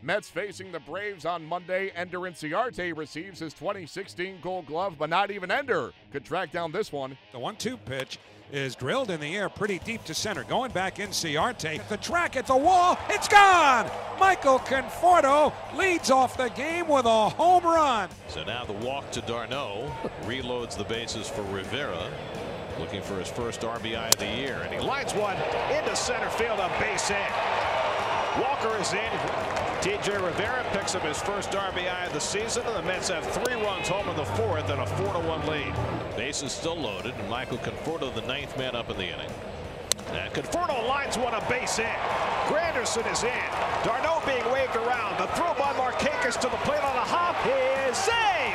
Mets facing the Braves on Monday. Ender Inciarte receives his 2016 Gold Glove, but not even Ender could track down this one. The 1-2 pitch is drilled in the air pretty deep to center. Going back Inciarte, at the track, at the wall, it's gone! Michael Conforto leads off the game with a home run. So now the walk to d'Arnaud reloads the bases for Rivera, looking for his first RBI of the year, and he lines one into center field, a base hit. Walker is in. TJ Rivera picks up his first RBI of the season, and the Mets have 3 runs home in the 4th and a 4-1 lead. Bases still loaded, and Michael Conforto, the 9th man up in the inning. And Conforto lines one, a base hit. Granderson is in. d'Arnaud being waved around. The throw by Markakis to the plate on a hop is safe.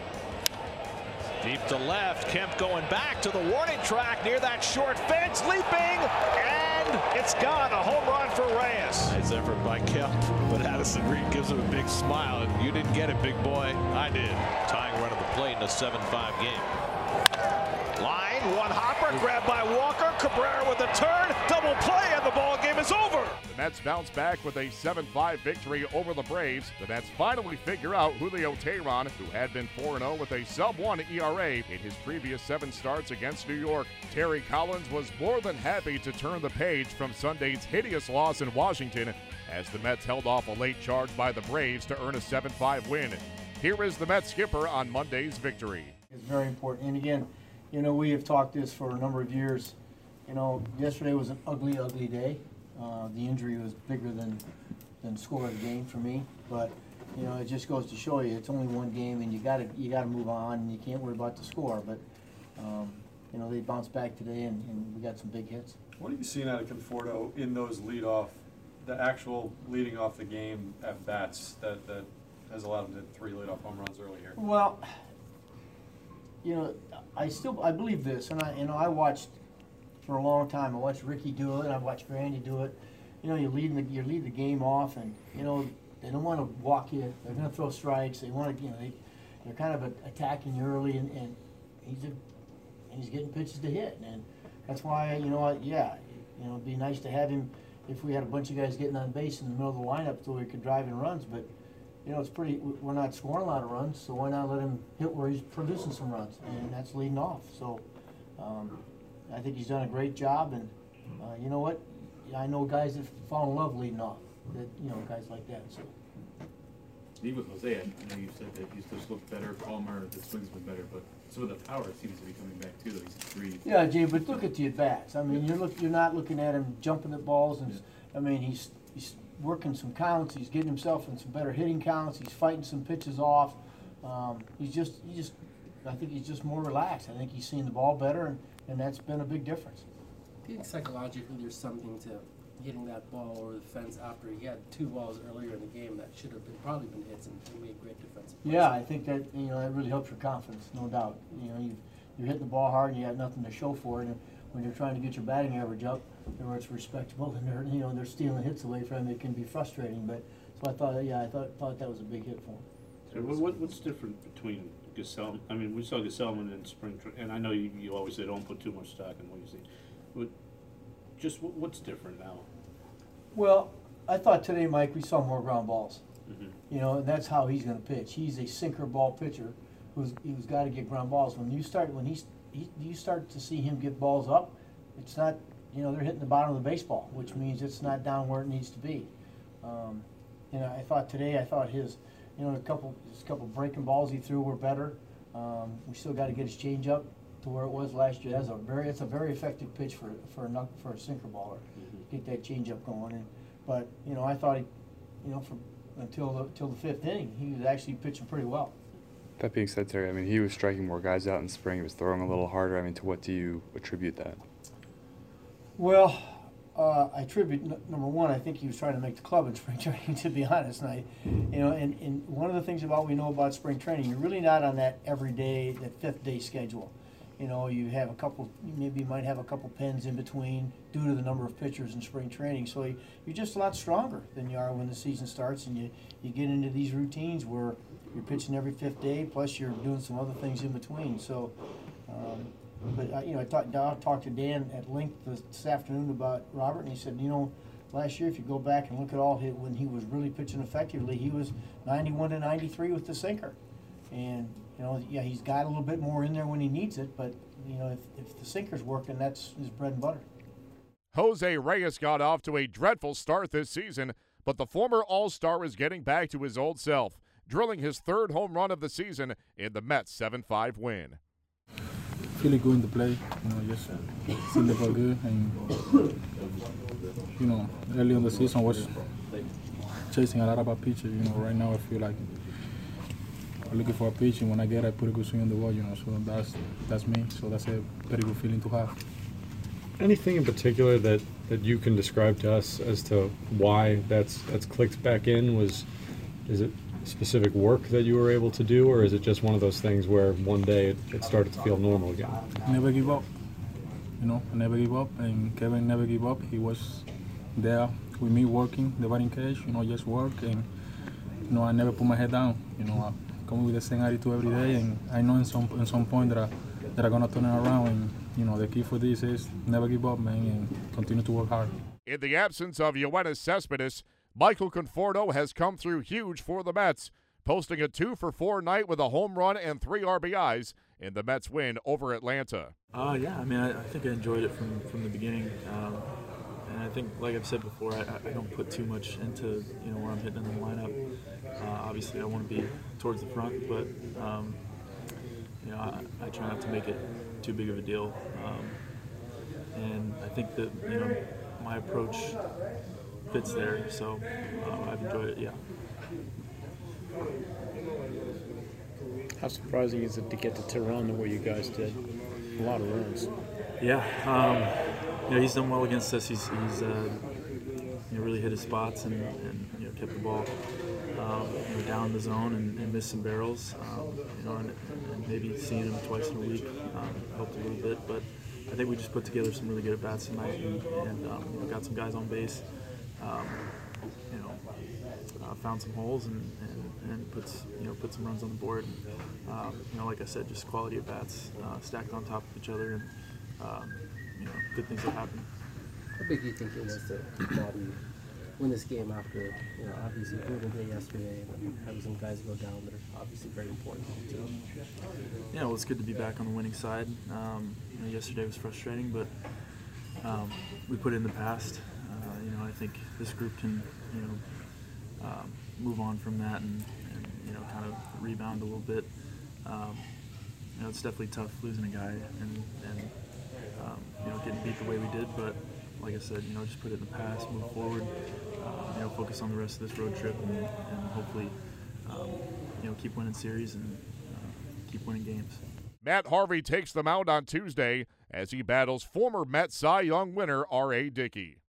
Deep to left. Kemp going back to the warning track near that short fence, leaping, and it's gone. A home run for Reyes. Nice effort by Kemp, but Addison Reed gives him a big smile. And you didn't get it, big boy. I did. Tying run of the plate in a 7-5 game. Line, one hopper, grabbed by Walker. Cabrera with a turn, double play, and the ball game is over. The Mets bounce back with a 7-5 victory over the Braves. The Mets finally figure out Julio Teheran, who had been 4-0 with a sub-1 ERA in his previous 7 starts against New York. Terry Collins was more than happy to turn the page from Sunday's hideous loss in Washington as the Mets held off a late charge by the Braves to earn a 7-5 win. Here is the Mets skipper on Monday's victory. It's very important. And again, you know, we have talked this for a number of years. You know, yesterday was an ugly, ugly day. The injury was bigger than the score of the game for me. But you know, it just goes to show you it's only one game, and you gotta move on, and you can't worry about the score. But you know, they bounced back today, and we got some big hits. What have you seen out of Conforto in those leadoff, the actual leading off the game at bats that has allowed him to hit 3 leadoff home runs early here? Well, you know, I believe this, and I watched for a long time. I watched Ricky do it. I watched Grandy do it. You know, you lead the game off, and you know they don't want to walk you. They're going to throw strikes. They want to, you know, they're kind of attacking you early, and he's getting pitches to hit, and that's why, you know, yeah, you know, it'd be nice to have him if we had a bunch of guys getting on base in the middle of the lineup so we could drive in runs, but. You know, we're not scoring a lot of runs, so why not let him hit where he's producing some runs, and that's leading off. So I think he's done a great job, and you know what? I know guys that fall in love leading off, you know, guys like that. So. Even with Jose, I know you said that he's just looked better. Palmer, the swing's been better, but some of the power seems to be coming back too. Though he's 3. Yeah, Jay, but look at the at bats. I mean, you're not looking at him jumping at balls, and I mean he's working some counts. He's getting himself in some better hitting counts. He's fighting some pitches off. I think he's just more relaxed. I think he's seeing the ball better, and that's been a big difference. Do you think psychologically there's something to hitting that ball over the fence after he had 2 balls earlier in the game that should have probably been hits and made great defensive plays? Yeah, I think that, you know, that really helps your confidence, no doubt. You know, you're hitting the ball hard and you got nothing to show for it. And when you're trying to get your batting average up, where it's respectable, and they're stealing hits away from him, it can be frustrating. But so I thought that was a big hit for him. So what's different between Gesell? I mean, we saw Gesellman in spring, and I know you always say don't put too much stock in what you see, but just what's different now? Well, I thought today, Mike, we saw more ground balls. Mm-hmm. You know, and that's how he's going to pitch. He's a sinker ball pitcher who's got to get ground balls. When you start to see him get balls up, it's not. You know, they're hitting the bottom of the baseball, which means it's not down where it needs to be. You know, I thought his, you know, a couple breaking balls he threw were better. We still got to get his changeup to where it was last year. It's a very effective pitch for a sinker baller. Mm-hmm. Get that changeup going. But you know, I thought he, you know, until the 5th inning, he was actually pitching pretty well. That being said, Terry, I mean, he was striking more guys out in spring. He was throwing a little harder. I mean, to what do you attribute that? Well, I attribute number one. I think he was trying to make the club in spring training. To be honest, and and one of the things we know about spring training, you're really not on that every day, that 5th day schedule. You know, you have maybe you might have a couple pins in between due to the number of pitchers in spring training. So you're just a lot stronger than you are when the season starts, and you get into these routines where you're pitching every 5th day, plus you're doing some other things in between. So. But you know, I talked to Dan at length this afternoon about Robert, and he said, you know, last year, if you go back and look at all his, when he was really pitching effectively, he was 91 to 93 with the sinker. And, you know, yeah, he's got a little bit more in there when he needs it, but, you know, if the sinker's working, that's his bread and butter. Jose Reyes got off to a dreadful start this season, but the former All-Star is getting back to his old self, drilling his third home run of the season in the Mets' 7-5 win. Really good in the play, you know, just seeing the ball good, and you know, early in the season I was chasing a lot of pitches. You know, right now I feel like I'm looking for a pitch, and when I get it, I put a good swing on the ball. You know, so that's me. So that's a very good feeling to have. Anything in particular that you can describe to us as to why that's clicked back in? Is it specific work that you were able to do, or is it just one of those things where one day it started to feel normal again? Never give up. You know, I never give up, and Kevin never gave up. He was there with me working the batting cage, you know, just work, and you know, I never put my head down. You know, I come with the same attitude every day, and I know in some point that I'm gonna turn it around. And you know, the key for this is never give up, man, and continue to work hard. In the absence of Yoenis Cespedes, Michael Conforto has come through huge for the Mets, posting a 2-for-4 night with a home run and 3 RBIs in the Mets' win over Atlanta. Yeah, I mean, I think I enjoyed it from the beginning. And I think, like I've said before, I don't put too much into, you know, where I'm hitting in the lineup. Obviously, I want to be towards the front, but, you know, I try not to make it too big of a deal. And I think that, you know, my approach fits there, so I've enjoyed it, yeah. How surprising is it to get to Toronto where you guys did? A lot of runs. Yeah, you know, he's done well against us. He's you know, really hit his spots and you know, kept the ball you know, down in the zone and missed some barrels. You know, and maybe seeing him twice in a week helped a little bit, but I think we just put together some really good at bats tonight and you know, got some guys on base. You know, found some holes and put some runs on the board. And, you know, like I said, just quality at bats stacked on top of each other, and you know, good things have happened. How big do you think it was to Bobby win this game after, you know, obviously brutal day yesterday and having some guys go down that are obviously very important to him? Yeah, well, it's good to be back on the winning side. You know, yesterday was frustrating, but we put it in the past. You know, I think this group can, you know, move on from that and you know, kind of rebound a little bit. You know, it's definitely tough losing a guy and you know, getting beat the way we did, but like I said, you know, just put it in the past, move forward, you know, focus on the rest of this road trip and hopefully, you know, keep winning series and keep winning games. Matt Harvey takes them out on Tuesday as he battles former Met Cy Young winner R.A. Dickey.